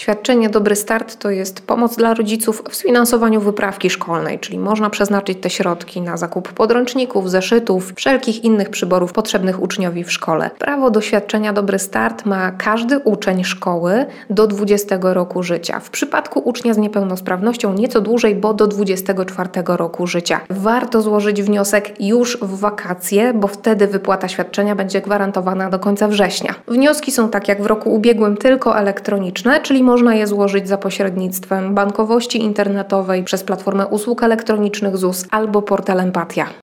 Świadczenie Dobry Start to jest pomoc dla rodziców w sfinansowaniu wyprawki szkolnej, czyli można przeznaczyć te środki na zakup podręczników, zeszytów, wszelkich innych przyborów potrzebnych uczniowi w szkole. Prawo do świadczenia Dobry Start ma każdy uczeń szkoły do 20 roku życia. W przypadku ucznia z niepełnosprawnością nieco dłużej, bo do 24 roku życia. Warto złożyć wniosek już w wakacje, bo wtedy wypłata świadczenia będzie gwarantowana do końca września. Wnioski są tak jak w roku ubiegłym tylko elektroniczne, czyli można je złożyć za pośrednictwem bankowości internetowej, przez platformę usług elektronicznych ZUS albo portal Empatia.